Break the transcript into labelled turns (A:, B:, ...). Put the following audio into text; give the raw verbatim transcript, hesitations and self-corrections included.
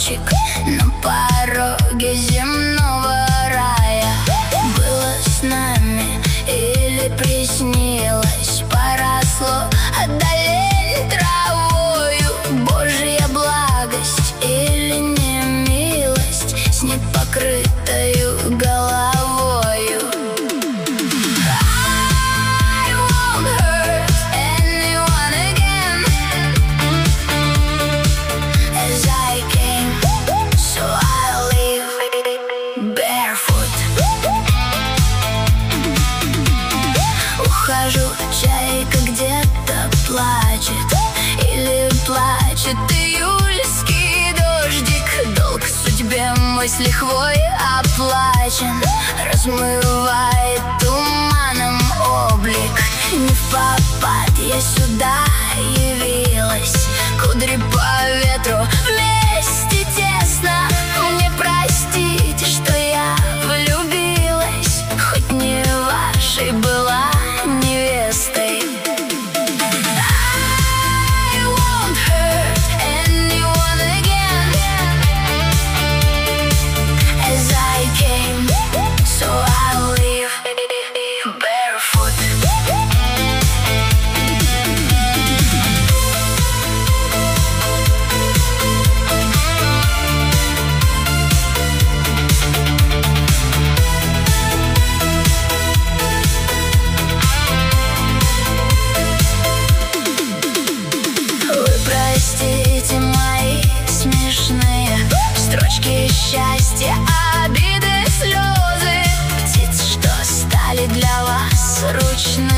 A: цветочек на пороге земного рая. Было с нами или приснилось, поросло отдалень травою. Божья благость или не милость с непокрытою головою. Ухожу, чайка где-то плачет, или плачет июльский дождик. Долг судьбе мой с лихвой оплачен, размывает туманом облик. Не впопад я сюда явилась, кудри по ветру вместе тесно. Мне простите, что я влюбилась, хоть не вашей была невестой. I won't hurt anyone again. As I came, so I'll leave barefoot. Простите мои смешные строчки счастья, обиды, слезы, птиц, что стали для вас ручными.